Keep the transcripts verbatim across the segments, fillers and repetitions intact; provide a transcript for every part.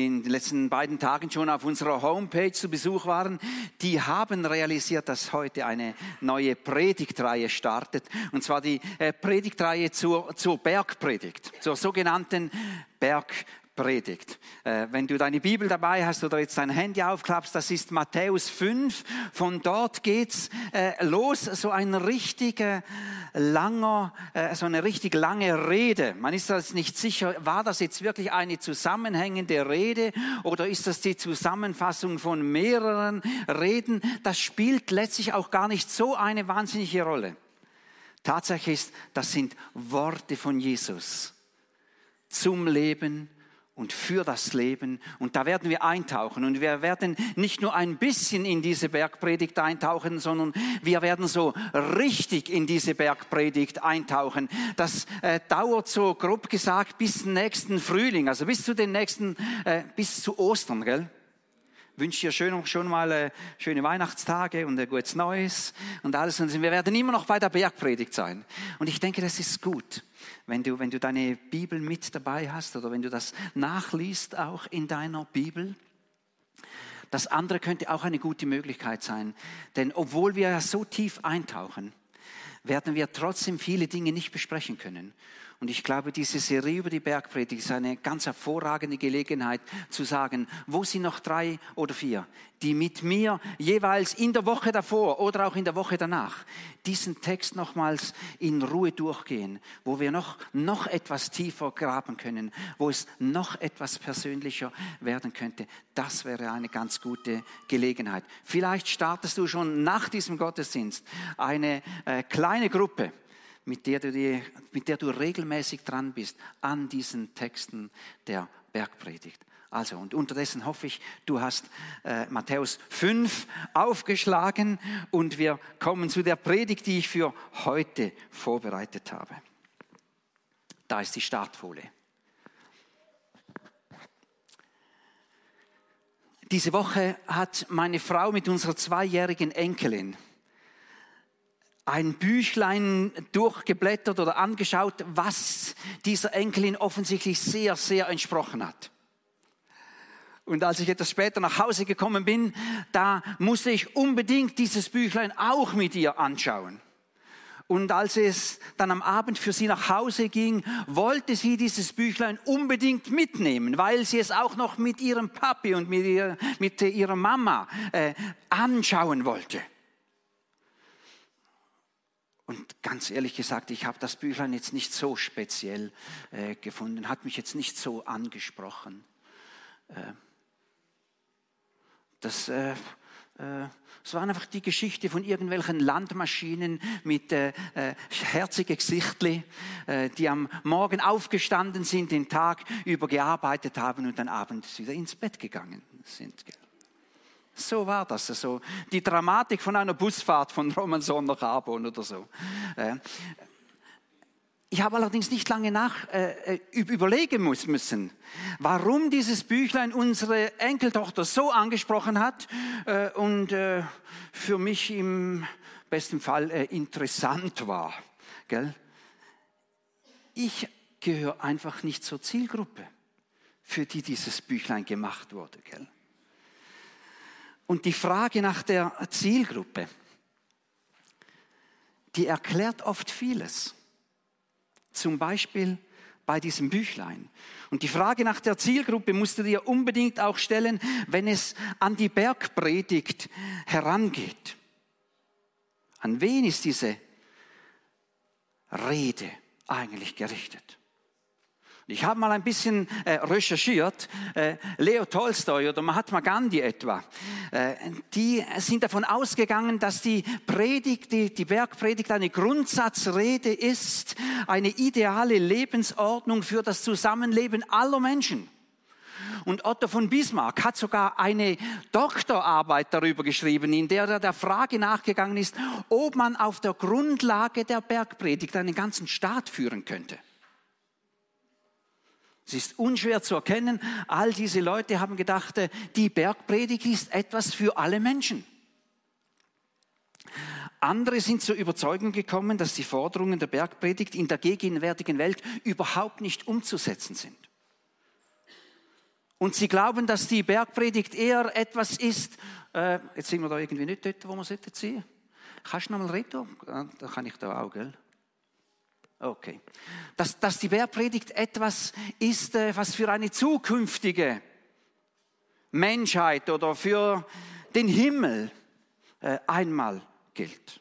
in den letzten beiden Tagen schon auf unserer Homepage zu Besuch waren, die haben realisiert, dass heute eine neue Predigtreihe startet. Und zwar die äh, Predigtreihe zur, zur Bergpredigt, zur sogenannten Bergpredigt. Äh, wenn du deine Bibel dabei hast oder jetzt dein Handy aufklappst, das ist Matthäus fünf. Von dort geht's äh, los, so ein richtiger langer, äh, so eine richtig lange Rede. Man ist jetzt nicht sicher, war das jetzt wirklich eine zusammenhängende Rede oder ist das die Zusammenfassung von mehreren Reden? Das spielt letztlich auch gar nicht so eine wahnsinnige Rolle. Tatsache ist, das sind Worte von Jesus zum Leben und für das Leben. Und da werden wir eintauchen. Und wir werden nicht nur ein bisschen in diese Bergpredigt eintauchen, sondern wir werden so richtig in diese Bergpredigt eintauchen. Das äh, dauert so grob gesagt bis nächsten Frühling, also bis zu den nächsten, äh, bis zu Ostern, gell? Ich wünsche dir schön, schon mal äh, schöne Weihnachtstage und ein gutes Neues und alles. Und wir werden immer noch bei der Bergpredigt sein. Und ich denke, das ist gut, wenn du, wenn du deine Bibel mit dabei hast oder wenn du das nachliest auch in deiner Bibel. Das andere könnte auch eine gute Möglichkeit sein. Denn obwohl wir ja so tief eintauchen, werden wir trotzdem viele Dinge nicht besprechen können. Und ich glaube, diese Serie über die Bergpredigt ist eine ganz hervorragende Gelegenheit zu sagen, wo sind noch drei oder vier, die mit mir jeweils in der Woche davor oder auch in der Woche danach diesen Text nochmals in Ruhe durchgehen, wo wir noch, noch etwas tiefer graben können, wo es noch etwas persönlicher werden könnte. Das wäre eine ganz gute Gelegenheit. Vielleicht startest du schon nach diesem Gottesdienst eine äh, kleine Gruppe, mit der, du die, mit der du regelmäßig dran bist an diesen Texten der Bergpredigt. Also, und unterdessen hoffe ich, du hast äh, Matthäus fünf aufgeschlagen und wir kommen zu der Predigt, die ich für heute vorbereitet habe. Da ist die Startfolie. Diese Woche hat meine Frau mit unserer zweijährigen Enkelin ein Büchlein durchgeblättert oder angeschaut, was dieser Enkelin offensichtlich sehr, sehr entsprochen hat. Und als ich etwas später nach Hause gekommen bin, da musste ich unbedingt dieses Büchlein auch mit ihr anschauen. Und als es dann am Abend für sie nach Hause ging, wollte sie dieses Büchlein unbedingt mitnehmen, weil sie es auch noch mit ihrem Papi und mit ihrer, mit ihrer Mama äh, anschauen wollte. Und ganz ehrlich gesagt, ich habe das Büchlein jetzt nicht so speziell äh, gefunden, hat mich jetzt nicht so angesprochen. Äh, das, äh, äh, es war einfach die Geschichte von irgendwelchen Landmaschinen mit äh, äh, herzigen Gesichtli, äh, die am Morgen aufgestanden sind, den Tag über gearbeitet haben und dann abends wieder ins Bett gegangen sind. So war das, also die Dramatik von einer Busfahrt von Romanson nach Arbon oder so. Ich habe allerdings nicht lange nach äh, überlegen müssen, warum dieses Büchlein unsere Enkeltochter so angesprochen hat äh, und äh, für mich im besten Fall äh, interessant war. Gell? Ich gehöre einfach nicht zur Zielgruppe, für die dieses Büchlein gemacht wurde. Gell? Und die Frage nach der Zielgruppe, die erklärt oft vieles. Zum Beispiel bei diesem Büchlein. Und die Frage nach der Zielgruppe musst du dir unbedingt auch stellen, wenn es an die Bergpredigt herangeht. An wen ist diese Rede eigentlich gerichtet? Ich habe mal ein bisschen äh, recherchiert, äh, Leo Tolstoi oder Mahatma Gandhi etwa, äh, die sind davon ausgegangen, dass die Predigt, die, die Bergpredigt eine Grundsatzrede ist, eine ideale Lebensordnung für das Zusammenleben aller Menschen. Und Otto von Bismarck hat sogar eine Doktorarbeit darüber geschrieben, in der er der Frage nachgegangen ist, ob man auf der Grundlage der Bergpredigt einen ganzen Staat führen könnte. Es ist unschwer zu erkennen, all diese Leute haben gedacht, die Bergpredigt ist etwas für alle Menschen. Andere sind zur Überzeugung gekommen, dass die Forderungen der Bergpredigt in der gegenwärtigen Welt überhaupt nicht umzusetzen sind. Und sie glauben, dass die Bergpredigt eher etwas ist, äh, jetzt sind wir da irgendwie nicht dort, wo wir sein sollten. Kannst du noch mal reden? Da kann ich da auch, gell? Okay. Dass, dass die Bergpredigt etwas ist, äh, was für eine zukünftige Menschheit oder für den Himmel äh, einmal gilt.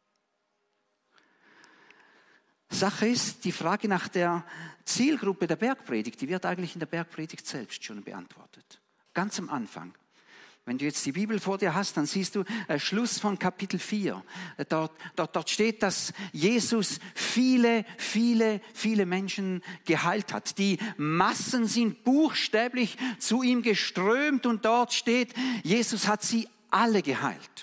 Sache ist, die Frage nach der Zielgruppe der Bergpredigt, die wird eigentlich in der Bergpredigt selbst schon beantwortet. Ganz am Anfang. Wenn du jetzt die Bibel vor dir hast, dann siehst du äh, Schluss von Kapitel vier. Äh, dort, dort, dort steht, dass Jesus viele, viele, viele Menschen geheilt hat. Die Massen sind buchstäblich zu ihm geströmt und dort steht, Jesus hat sie alle geheilt.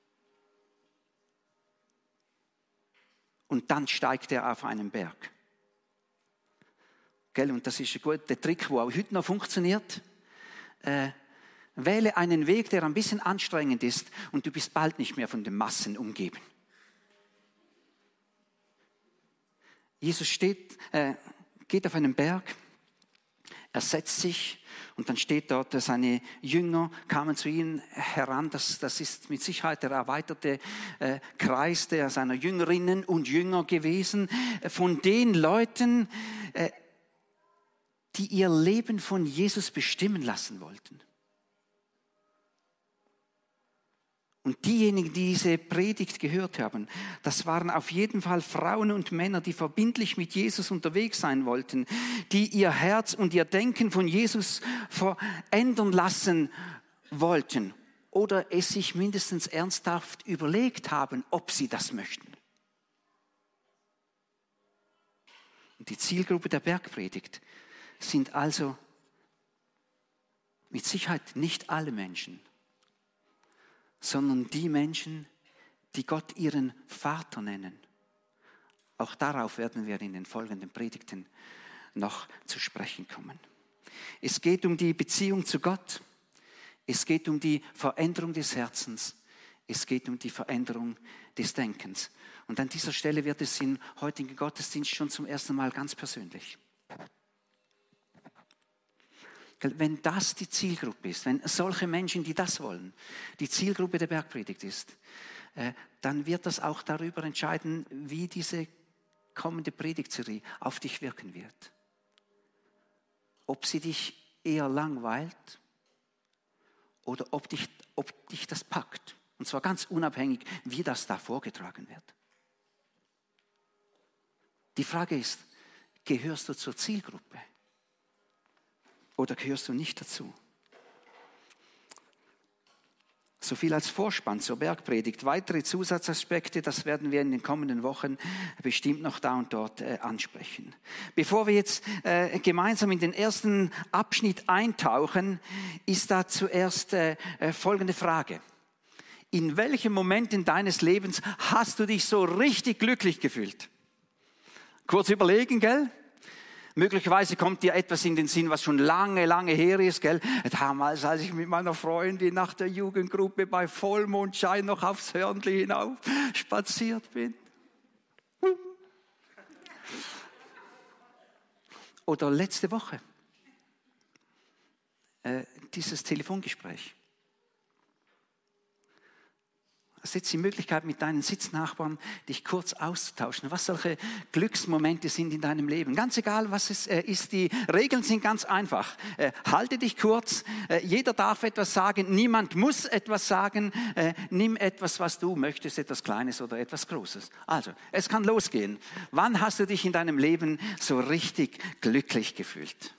Und dann steigt er auf einen Berg. Gell? Und das ist ein guter Trick, der auch heute noch funktioniert. Äh, wähle einen Weg, der ein bisschen anstrengend ist und du bist bald nicht mehr von den Massen umgeben. Jesus steht, äh, geht auf einen Berg, er setzt sich und dann steht dort, dass seine Jünger kamen zu ihm heran. Das, das ist mit Sicherheit der erweiterte äh, Kreis der seiner Jüngerinnen und Jünger gewesen. Von den Leuten, äh, die ihr Leben von Jesus bestimmen lassen wollten. Und diejenigen, die diese Predigt gehört haben, das waren auf jeden Fall Frauen und Männer, die verbindlich mit Jesus unterwegs sein wollten, die ihr Herz und ihr Denken von Jesus verändern lassen wollten oder es sich mindestens ernsthaft überlegt haben, ob sie das möchten. Und die Zielgruppe der Bergpredigt sind also mit Sicherheit nicht alle Menschen, sondern die Menschen, die Gott ihren Vater nennen. Auch darauf werden wir in den folgenden Predigten noch zu sprechen kommen. Es geht um die Beziehung zu Gott. Es geht um die Veränderung des Herzens. Es geht um die Veränderung des Denkens. Und an dieser Stelle wird es im heutigen Gottesdienst schon zum ersten Mal ganz persönlich. Wenn das die Zielgruppe ist, wenn solche Menschen, die das wollen, die Zielgruppe der Bergpredigt ist, dann wird das auch darüber entscheiden, wie diese kommende Predigtserie auf dich wirken wird. Ob sie dich eher langweilt oder ob dich, ob dich das packt. Und zwar ganz unabhängig, wie das da vorgetragen wird. Die Frage ist, gehörst du zur Zielgruppe? Oder gehörst du nicht dazu? So viel als Vorspann zur Bergpredigt. Weitere Zusatzaspekte, das werden wir in den kommenden Wochen bestimmt noch da und dort äh, ansprechen. Bevor wir jetzt äh, gemeinsam in den ersten Abschnitt eintauchen, ist da zuerst äh, äh, folgende Frage. In welchen Momenten deines Lebens hast du dich so richtig glücklich gefühlt? Kurz überlegen, gell? Möglicherweise kommt dir etwas in den Sinn, was schon lange, lange her ist, gell? Damals, als ich mit meiner Freundin nach der Jugendgruppe bei Vollmondschein noch aufs Hörnli hinauf spaziert bin. Oder letzte Woche, äh, dieses Telefongespräch. Es ist jetzt die Möglichkeit, mit deinen Sitznachbarn dich kurz auszutauschen, was solche Glücksmomente sind in deinem Leben. Ganz egal, was es äh, ist, die Regeln sind ganz einfach. Äh, halte dich kurz, äh, jeder darf etwas sagen, niemand muss etwas sagen. Äh, nimm etwas, was du möchtest, etwas Kleines oder etwas Großes. Also, es kann losgehen. Wann hast du dich in deinem Leben so richtig glücklich gefühlt?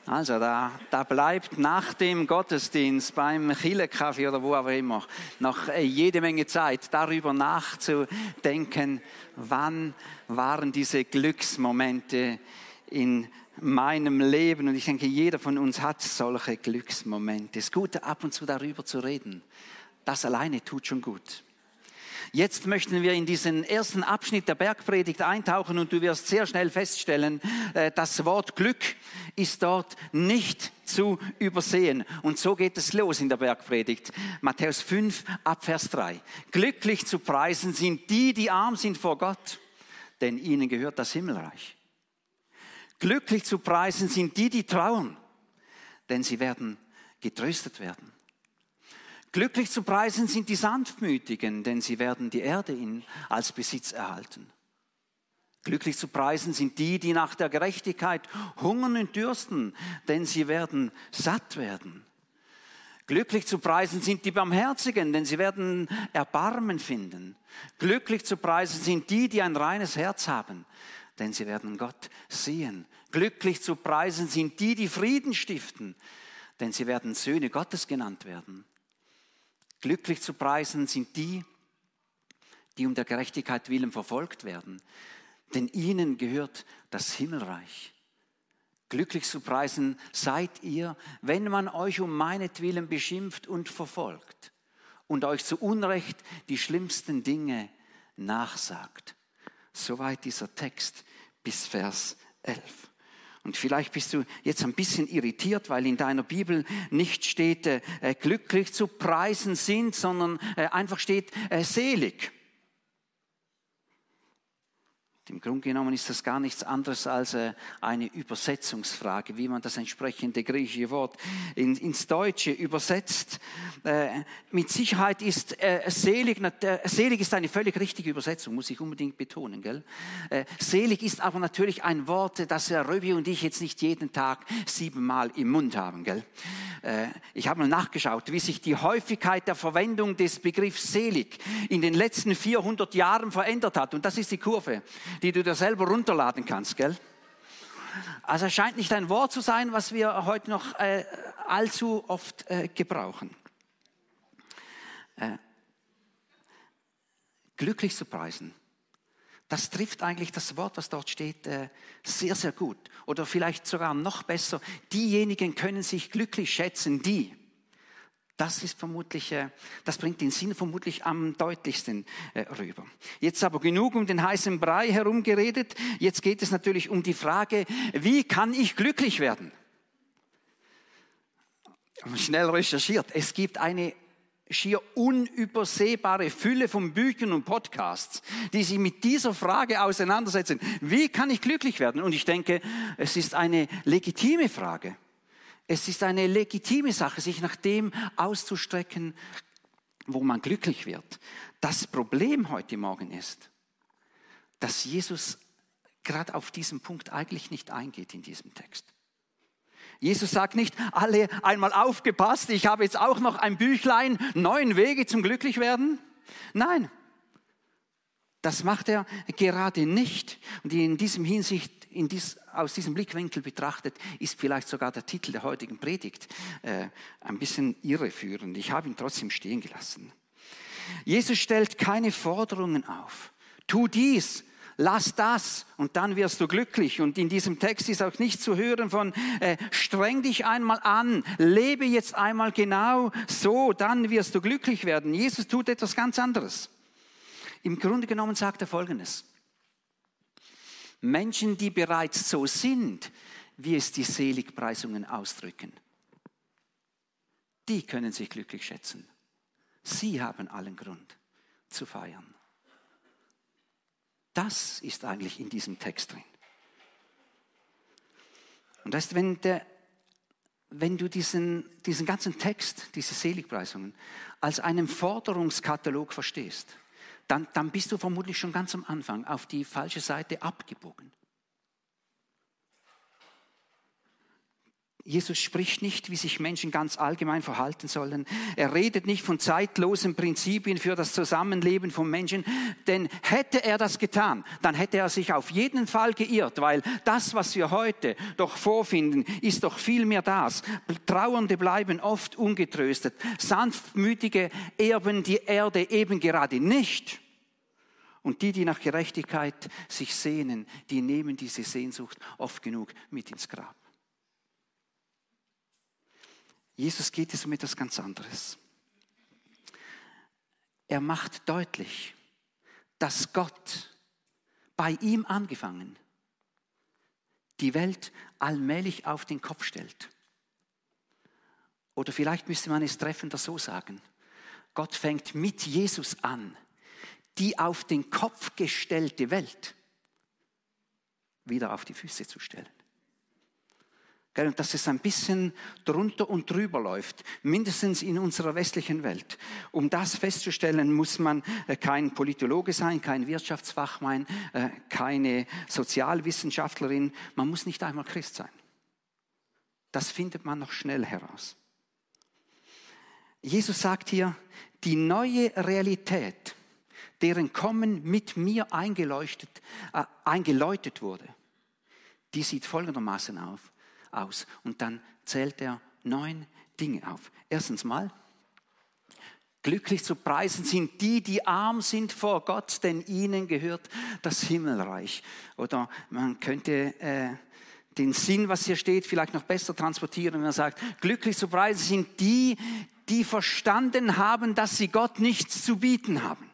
Also da, da bleibt nach dem Gottesdienst beim Chilekaffee oder wo auch immer noch jede Menge Zeit, darüber nachzudenken, wann waren diese Glücksmomente in meinem Leben. Und ich denke, jeder von uns hat solche Glücksmomente. Es ist gut, ab und zu darüber zu reden. Das alleine tut schon gut. Jetzt möchten wir in diesen ersten Abschnitt der Bergpredigt eintauchen und du wirst sehr schnell feststellen, das Wort Glück ist dort nicht zu übersehen. Und so geht es los in der Bergpredigt. Matthäus fünf, ab Vers drei. Glücklich zu preisen sind die, die arm sind vor Gott, denn ihnen gehört das Himmelreich. Glücklich zu preisen sind die, die trauern, denn sie werden getröstet werden. Glücklich zu preisen sind die Sanftmütigen, denn sie werden die Erde in, als Besitz erhalten. Glücklich zu preisen sind die, die nach der Gerechtigkeit hungern und dürsten, denn sie werden satt werden. Glücklich zu preisen sind die Barmherzigen, denn sie werden Erbarmen finden. Glücklich zu preisen sind die, die ein reines Herz haben, denn sie werden Gott sehen. Glücklich zu preisen sind die, die Frieden stiften, denn sie werden Söhne Gottes genannt werden. Glücklich zu preisen sind die, die um der Gerechtigkeit willen verfolgt werden, denn ihnen gehört das Himmelreich. Glücklich zu preisen seid ihr, wenn man euch um meinetwillen beschimpft und verfolgt und euch zu Unrecht die schlimmsten Dinge nachsagt. Soweit dieser Text bis Vers elf. Und vielleicht bist du jetzt ein bisschen irritiert, weil in deiner Bibel nicht steht, äh, glücklich zu preisen sind, sondern äh, einfach steht, äh, selig. Im Grunde genommen ist das gar nichts anderes als äh, eine Übersetzungsfrage, wie man das entsprechende griechische Wort in, ins Deutsche übersetzt. Äh, mit Sicherheit ist äh, selig, äh, selig ist eine völlig richtige Übersetzung, muss ich unbedingt betonen, gell? Äh, selig ist aber natürlich ein Wort, das äh, Röbi und ich jetzt nicht jeden Tag siebenmal im Mund haben, gell? Äh, ich habe mal nachgeschaut, wie sich die Häufigkeit der Verwendung des Begriffs selig in den letzten vierhundert Jahren verändert hat. Und das ist die Kurve, die du dir selber runterladen kannst, gell? Also es scheint nicht ein Wort zu sein, was wir heute noch äh, allzu oft äh, gebrauchen. Äh, glücklich zu preisen, das trifft eigentlich das Wort, was dort steht, äh, sehr, sehr gut. Oder vielleicht sogar noch besser, diejenigen können sich glücklich schätzen, die. Das ist vermutlich, das bringt den Sinn vermutlich am deutlichsten rüber. Jetzt aber genug um den heißen Brei herumgeredet. Jetzt geht es natürlich um die Frage, wie kann ich glücklich werden? Schnell recherchiert. Es gibt eine schier unübersehbare Fülle von Büchern und Podcasts, die sich mit dieser Frage auseinandersetzen. Wie kann ich glücklich werden? Und ich denke, es ist eine legitime Frage. Es ist eine legitime Sache, sich nach dem auszustrecken, wo man glücklich wird. Das Problem heute Morgen ist, dass Jesus gerade auf diesen Punkt eigentlich nicht eingeht in diesem Text. Jesus sagt nicht, alle einmal aufgepasst, ich habe jetzt auch noch ein Büchlein, neun Wege zum Glücklichwerden. Nein, das macht er gerade nicht. Und in diesem Hinsicht, in dies, aus diesem Blickwinkel betrachtet, ist vielleicht sogar der Titel der heutigen Predigt äh, ein bisschen irreführend. Ich habe ihn trotzdem stehen gelassen. Jesus stellt keine Forderungen auf. Tu dies, lass das und dann wirst du glücklich. Und in diesem Text ist auch nicht zu hören von, äh, streng dich einmal an, lebe jetzt einmal genau so, dann wirst du glücklich werden. Jesus tut etwas ganz anderes. Im Grunde genommen sagt er Folgendes. Menschen, die bereits so sind, wie es die Seligpreisungen ausdrücken, die können sich glücklich schätzen. Sie haben allen Grund zu feiern. Das ist eigentlich in diesem Text drin. Und das ist, wenn, der, wenn du diesen, diesen ganzen Text, diese Seligpreisungen, als einen Forderungskatalog verstehst, Dann, dann bist du vermutlich schon ganz am Anfang auf die falsche Seite abgebogen. Jesus spricht nicht, wie sich Menschen ganz allgemein verhalten sollen. Er redet nicht von zeitlosen Prinzipien für das Zusammenleben von Menschen. Denn hätte er das getan, dann hätte er sich auf jeden Fall geirrt, weil das, was wir heute doch vorfinden, ist doch viel mehr das. Trauernde bleiben oft ungetröstet. Sanftmütige erben die Erde eben gerade nicht. Und die, die nach Gerechtigkeit sich sehnen, die nehmen diese Sehnsucht oft genug mit ins Grab. Jesus geht es um etwas ganz anderes. Er macht deutlich, dass Gott bei ihm angefangen die Welt allmählich auf den Kopf stellt. Oder vielleicht müsste man es treffender so sagen. Gott fängt mit Jesus an, die auf den Kopf gestellte Welt wieder auf die Füße zu stellen. Und dass es ein bisschen drunter und drüber läuft, mindestens in unserer westlichen Welt. Um das festzustellen, muss man kein Politologe sein, kein Wirtschaftsfachmann, keine Sozialwissenschaftlerin. Man muss nicht einmal Christ sein. Das findet man noch schnell heraus. Jesus sagt hier, die neue Realität, deren Kommen mit mir eingeleuchtet, äh, eingeläutet wurde, die sieht folgendermaßen auf. aus. Und dann zählt er neun Dinge auf. Erstens mal, glücklich zu preisen sind die, die arm sind vor Gott, denn ihnen gehört das Himmelreich. Oder man könnte äh, den Sinn, was hier steht, vielleicht noch besser transportieren, wenn man sagt, glücklich zu preisen sind die, die verstanden haben, dass sie Gott nichts zu bieten haben.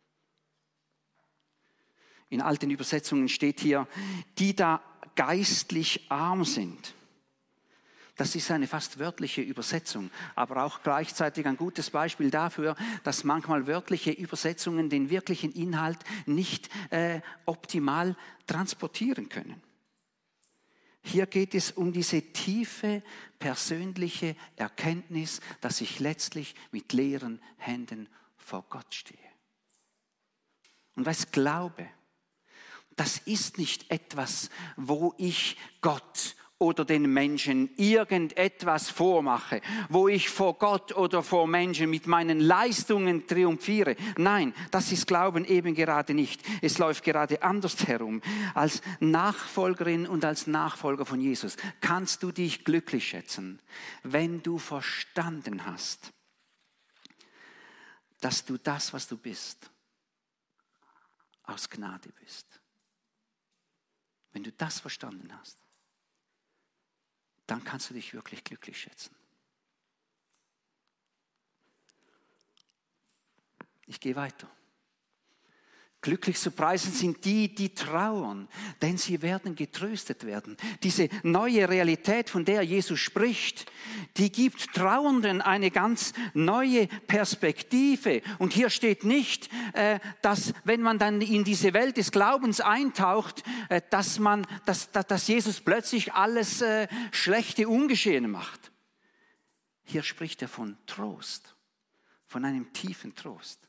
In alten Übersetzungen steht hier, die da geistlich arm sind. Das ist eine fast wörtliche Übersetzung, aber auch gleichzeitig ein gutes Beispiel dafür, dass manchmal wörtliche Übersetzungen den wirklichen Inhalt nicht äh, optimal transportieren können. Hier geht es um diese tiefe persönliche Erkenntnis, dass ich letztlich mit leeren Händen vor Gott stehe. Und was Glaube, das ist nicht etwas, wo ich Gott oder den Menschen irgendetwas vormache, wo ich vor Gott oder vor Menschen mit meinen Leistungen triumphiere. Nein, das ist Glauben eben gerade nicht. Es läuft gerade anders herum. Als Nachfolgerin und als Nachfolger von Jesus kannst du dich glücklich schätzen, wenn du verstanden hast, dass du das, was du bist, aus Gnade bist. Wenn du das verstanden hast, dann kannst du dich wirklich glücklich schätzen. Ich gehe weiter. Glücklich zu preisen sind die, die trauern, denn sie werden getröstet werden. Diese neue Realität, von der Jesus spricht, die gibt Trauernden eine ganz neue Perspektive. Und hier steht nicht, dass wenn man dann in diese Welt des Glaubens eintaucht, dass man, dass, dass Jesus plötzlich alles Schlechte ungeschehen macht. Hier spricht er von Trost, von einem tiefen Trost.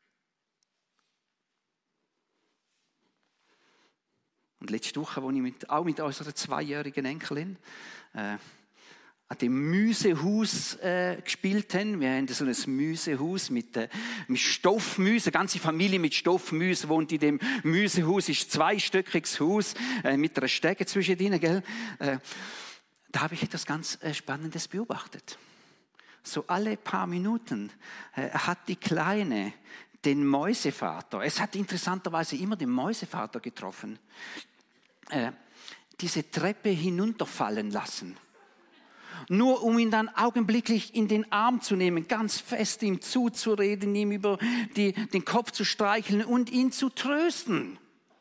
Und letzte Woche, als ich mit, auch mit unserer zweijährigen Enkelin äh, an dem Müsehaus äh, gespielt haben. Wir haben so ein Müsehaus mit, äh, mit Stoffmüse. Eine ganze Familie mit Stoffmüse wohnt in dem Müsehaus. Es ist ein zweistöckiges Haus äh, mit einer Stege zwischendrin. Gell? Äh, da habe ich etwas ganz äh, Spannendes beobachtet. So alle paar Minuten äh, hat die Kleine den Mäusevater, es hat interessanterweise immer den Mäusevater getroffen, äh, diese Treppe hinunterfallen lassen. Nur um ihn dann augenblicklich in den Arm zu nehmen, ganz fest ihm zuzureden, ihm über die, den Kopf zu streicheln und ihn zu trösten.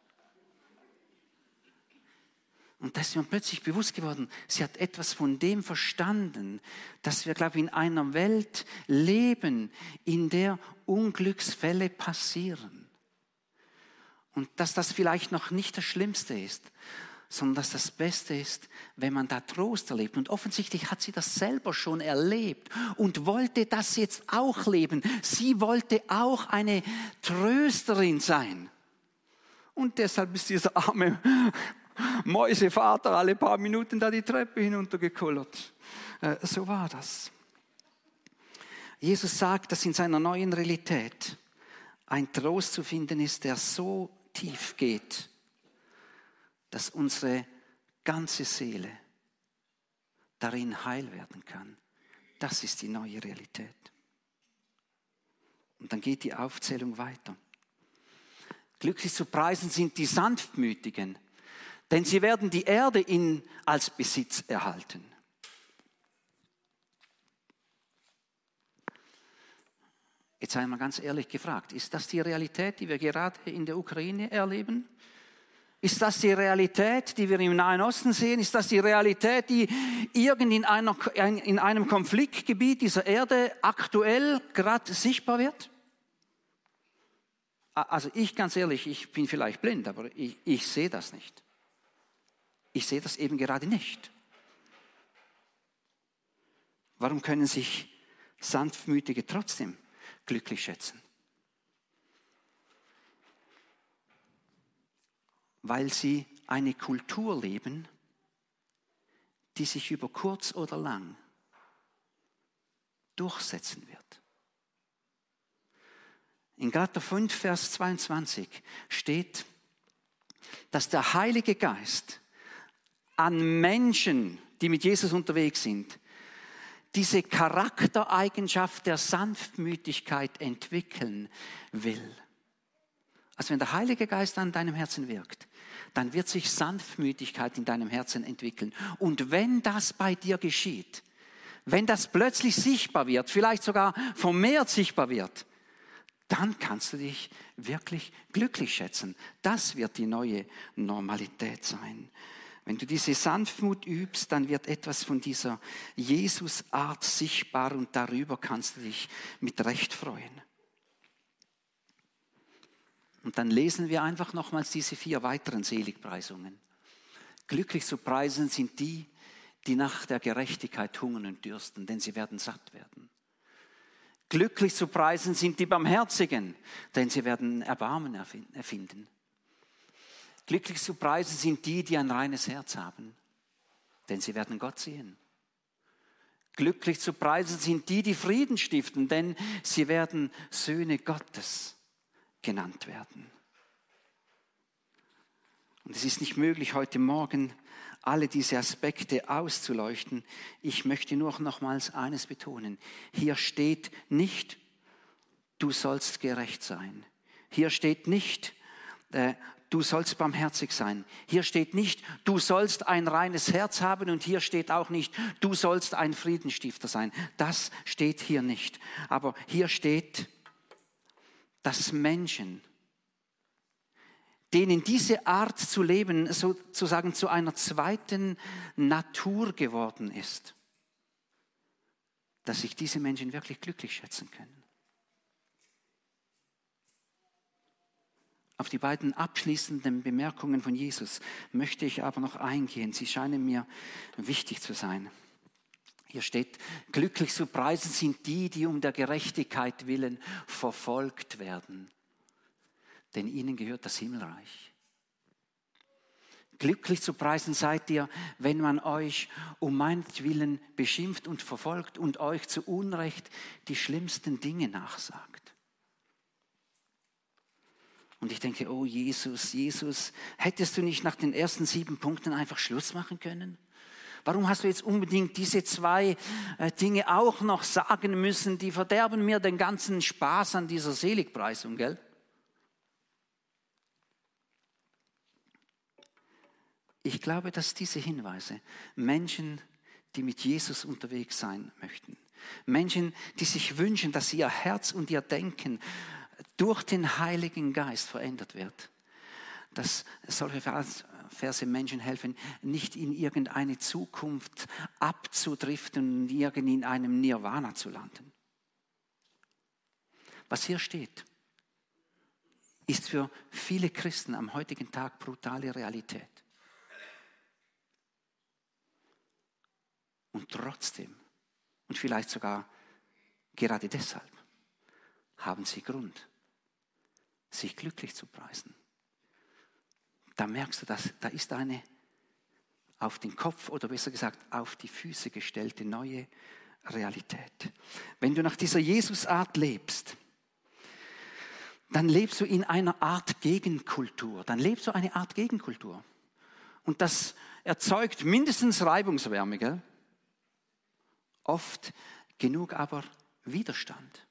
Und da ist mir plötzlich bewusst geworden, sie hat etwas von dem verstanden, dass wir, glaube ich, in einer Welt leben, in der Unglücksfälle passieren. Und dass das vielleicht noch nicht das Schlimmste ist, sondern dass das Beste ist, wenn man da Trost erlebt. Und offensichtlich hat sie das selber schon erlebt und wollte das jetzt auch leben. Sie wollte auch eine Trösterin sein. Und deshalb ist dieser arme Mäusevater alle paar Minuten da die Treppe hinuntergekullert. Äh, so war das. Jesus sagt, dass in seiner neuen Realität ein Trost zu finden ist, der so tief geht, dass unsere ganze Seele darin heil werden kann. Das ist die neue Realität. Und dann geht die Aufzählung weiter. Glücklich zu preisen sind die Sanftmütigen, denn sie werden die Erde in, als Besitz erhalten. Jetzt einmal ganz ehrlich gefragt, ist das die Realität, die wir gerade in der Ukraine erleben? Ist das die Realität, die wir im Nahen Osten sehen? Ist das die Realität, die irgend in, einer, in einem Konfliktgebiet dieser Erde aktuell gerade sichtbar wird? Also ich, ganz ehrlich, ich bin vielleicht blind, aber ich, ich sehe das nicht. Ich sehe das eben gerade nicht. Warum können sich Sanftmütige trotzdem glücklich schätzen? Weil sie eine Kultur leben, die sich über kurz oder lang durchsetzen wird. In Galater fünf, Vers zweiundzwanzig steht, dass der Heilige Geist an Menschen, die mit Jesus unterwegs sind, diese Charaktereigenschaft der Sanftmütigkeit entwickeln will. Also wenn der Heilige Geist an deinem Herzen wirkt, dann wird sich Sanftmütigkeit in deinem Herzen entwickeln. Und wenn das bei dir geschieht, wenn das plötzlich sichtbar wird, vielleicht sogar vermehrt sichtbar wird, dann kannst du dich wirklich glücklich schätzen. Das wird die neue Normalität sein. Wenn du diese Sanftmut übst, dann wird etwas von dieser Jesus-Art sichtbar und darüber kannst du dich mit Recht freuen. Und dann lesen wir einfach nochmals diese vier weiteren Seligpreisungen. Glücklich zu preisen sind die, die nach der Gerechtigkeit hungern und dürsten, denn sie werden satt werden. Glücklich zu preisen sind die Barmherzigen, denn sie werden Erbarmen erfinden. Glücklich zu preisen sind die, die ein reines Herz haben, denn sie werden Gott sehen. Glücklich zu preisen sind die, die Frieden stiften, denn sie werden Söhne Gottes genannt werden. Und es ist nicht möglich, heute Morgen alle diese Aspekte auszuleuchten. Ich möchte nur nochmals eines betonen. Hier steht nicht, du sollst gerecht sein. Hier steht nicht, äh, du sollst barmherzig sein. Hier steht nicht, du sollst ein reines Herz haben, und hier steht auch nicht, du sollst ein Friedensstifter sein. Das steht hier nicht. Aber hier steht, dass Menschen, denen diese Art zu leben sozusagen zu einer zweiten Natur geworden ist, dass sich diese Menschen wirklich glücklich schätzen können. Auf die beiden abschließenden Bemerkungen von Jesus möchte ich aber noch eingehen. Sie scheinen mir wichtig zu sein. Hier steht, glücklich zu preisen sind die, die um der Gerechtigkeit willen verfolgt werden. Denn ihnen gehört das Himmelreich. Glücklich zu preisen seid ihr, wenn man euch um meinetwillen beschimpft und verfolgt und euch zu Unrecht die schlimmsten Dinge nachsagt. Und ich denke, oh Jesus, Jesus, hättest du nicht nach den ersten sieben Punkten einfach Schluss machen können? Warum hast du jetzt unbedingt diese zwei äh, Dinge auch noch sagen müssen? Die verderben mir den ganzen Spaß an dieser Seligpreisung, gell? Ich glaube, dass diese Hinweise Menschen, die mit Jesus unterwegs sein möchten, Menschen, die sich wünschen, dass ihr Herz und ihr Denken durch den Heiligen Geist verändert wird, dass solche Verse Menschen helfen, nicht in irgendeine Zukunft abzudriften und irgend in einem Nirvana zu landen. Was hier steht, ist für viele Christen am heutigen Tag brutale Realität. Und trotzdem, und vielleicht sogar gerade deshalb, haben sie Grund, sich glücklich zu preisen. da merkst du, dass da ist eine auf den Kopf oder besser gesagt auf die Füße gestellte neue Realität. Wenn du nach dieser Jesusart lebst, dann lebst du in einer Art Gegenkultur. Dann lebst du eine Art Gegenkultur. Und das erzeugt mindestens Reibungswärme, gell? Oft genug aber Widerstand.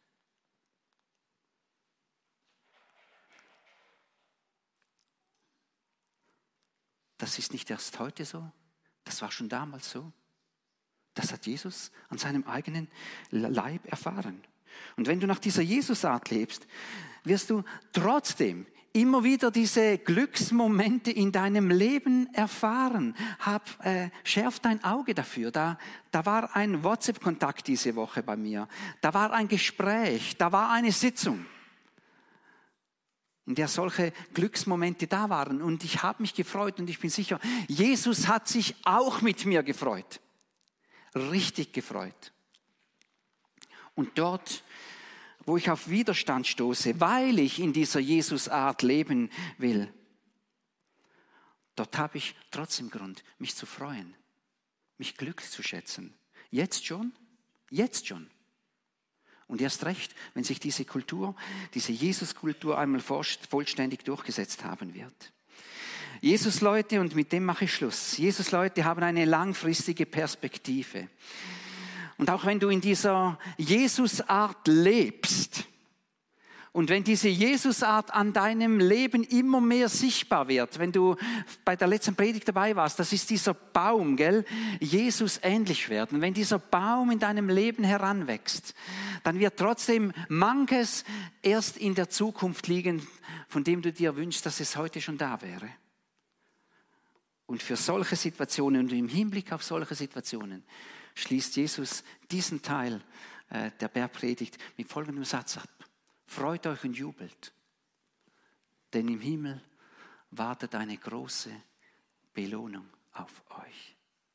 Das ist nicht erst heute so, das war schon damals so. Das hat Jesus an seinem eigenen Leib erfahren. Und wenn du nach dieser Jesusart lebst, wirst du trotzdem immer wieder diese Glücksmomente in deinem Leben erfahren. Hab, äh, schärf dein Auge dafür. Da, da war ein WhatsApp-Kontakt diese Woche bei mir. Da war ein Gespräch. Da war eine Sitzung, in der solche Glücksmomente da waren. Und ich habe mich gefreut und ich bin sicher, Jesus hat sich auch mit mir gefreut. Richtig gefreut. Und dort, wo ich auf Widerstand stoße, weil ich in dieser Jesus-Art leben will, dort habe ich trotzdem Grund, mich zu freuen, mich glücklich zu schätzen. Jetzt schon, jetzt schon. Und erst recht, wenn sich diese Kultur, diese Jesus-Kultur einmal vollständig durchgesetzt haben wird. Jesus-Leute, und mit dem mache ich Schluss, Jesus-Leute haben eine langfristige Perspektive. Und auch wenn du in dieser Jesus-Art lebst und wenn diese Jesus-Art an deinem Leben immer mehr sichtbar wird, wenn du bei der letzten Predigt dabei warst, das ist dieser Baum, gell? Jesus ähnlich werden. Wenn dieser Baum in deinem Leben heranwächst, dann wird trotzdem manches erst in der Zukunft liegen, von dem du dir wünschst, dass es heute schon da wäre. Und für solche Situationen und im Hinblick auf solche Situationen schließt Jesus diesen Teil äh, der Bergpredigt mit folgendem Satz ab. Freut euch und jubelt, denn im Himmel wartet eine große Belohnung auf euch.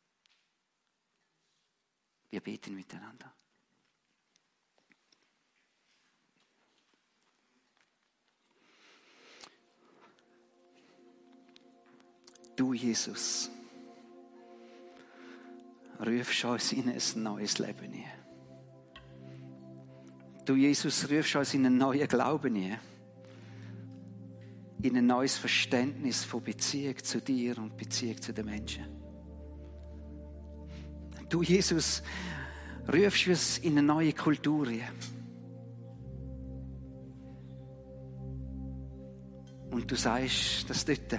Wir beten miteinander. Du, Jesus, rufst uns in ein neues Leben hinein. Du, Jesus, rufst uns in einen neuen Glauben hinein. In ein neues Verständnis von Beziehung zu dir und Beziehung zu den Menschen. Du, Jesus, rufst uns in eine neue Kultur hinein. Und du sagst, dass dort,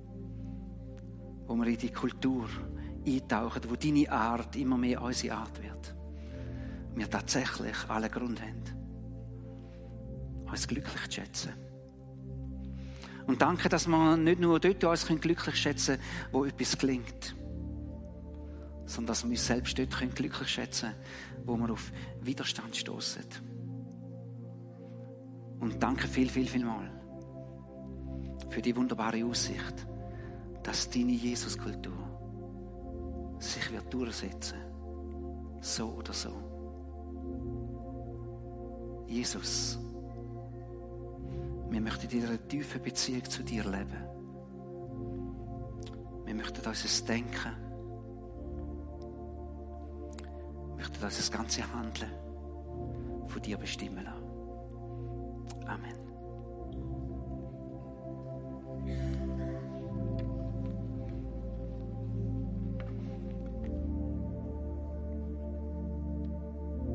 wo wir in die Kultur eintauchen, wo deine Art immer mehr unsere Art wird, wir tatsächlich alle Grund haben, uns glücklich zu schätzen. Und danke, dass wir nicht nur dort uns glücklich schätzen können, wo etwas gelingt, sondern dass wir uns selbst dort glücklich schätzen können, wo wir auf Widerstand stoßen. Und danke viel, viel, viel mal für die wunderbare Aussicht, dass deine Jesuskultur sich wird durchsetzen, so oder so. Jesus, wir möchten in einer tiefen Beziehung zu dir leben. Wir möchten unser Denken, wir möchten unser ganzes Handeln von dir bestimmen lassen. Amen.